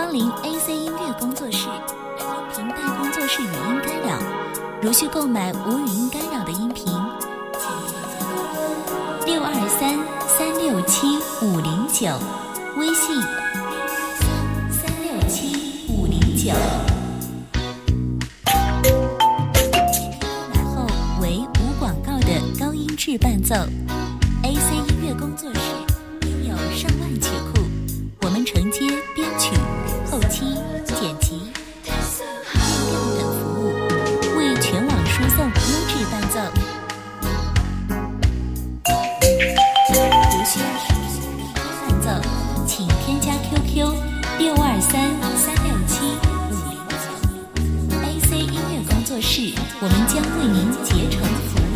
光临 AC 音乐工作室，音频带工作室语音干扰。如需购买无语音干扰的音频，请623-367-509，微信623-367-509。买后为无广告的高音质伴奏。AC 音乐工作室拥有上万曲库，我们承接编曲、后期、剪辑、变调等服务，为全网输送优质伴奏。如需要视频伴奏，请添加 QQ 623-367-509。AC 音乐工作室，我们将为您竭诚服务。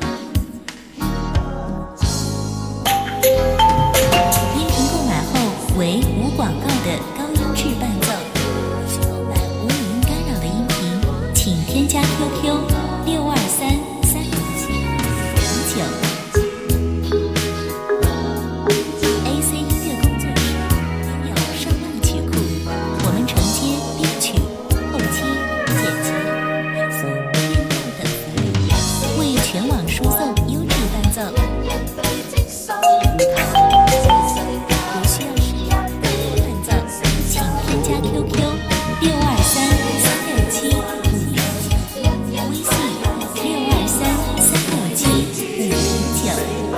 音频购买后为无广告的高音质伴奏。需购买无语音干扰的音频，请添加 QQ 623-367-509。AC 音乐工作室拥有上万曲库，我们承接编曲、后期、剪辑、配送、变调等服务，为全网输送优质伴奏。如需要使用更多伴奏，请添加 QQ 623-367-509，微信623-367-509。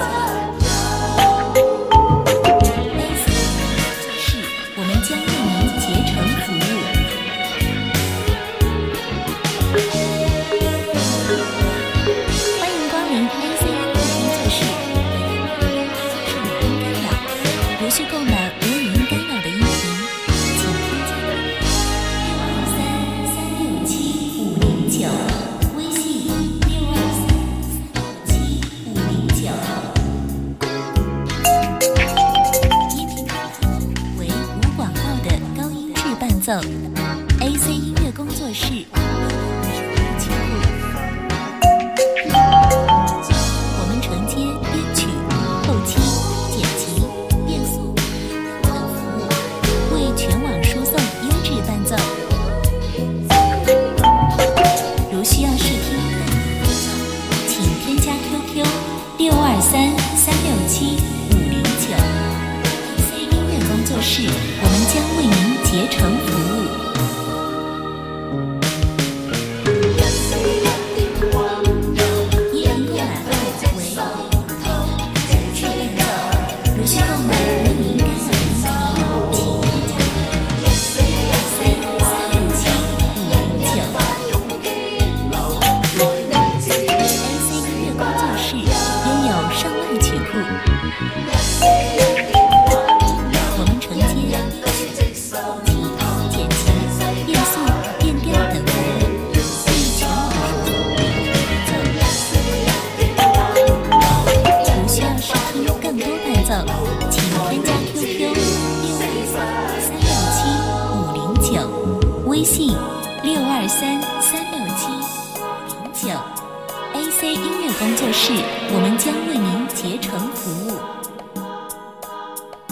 是，我们将为您竭诚服务。欢迎光临 AC 音乐工作室，是语音干扰。如需购买无语音干扰的音频，请添加623-367-509，微信623-367-509。音频开发为无广告的高音质伴奏。AC 音乐工作室有曲库，我们承接编曲、后期、剪辑、变速等服务，为全网输送优质伴奏。如需要试听伴奏，请添加 QQ 623-367-509。AC 音乐工作室，我们将为您竭诚服务。音频购买后为质伴奏。如需购买无语音干扰的音频，请添加 623-367-509。AC 音乐工作室拥有上万曲库，我们承接编曲、后期、剪辑、变速、变调等服务，为全网输送优质伴奏。如需要试听更多伴奏，请添加 QQ 623-367-509，微信623-367-509。AC 音乐工作室，我们将为您竭诚服务。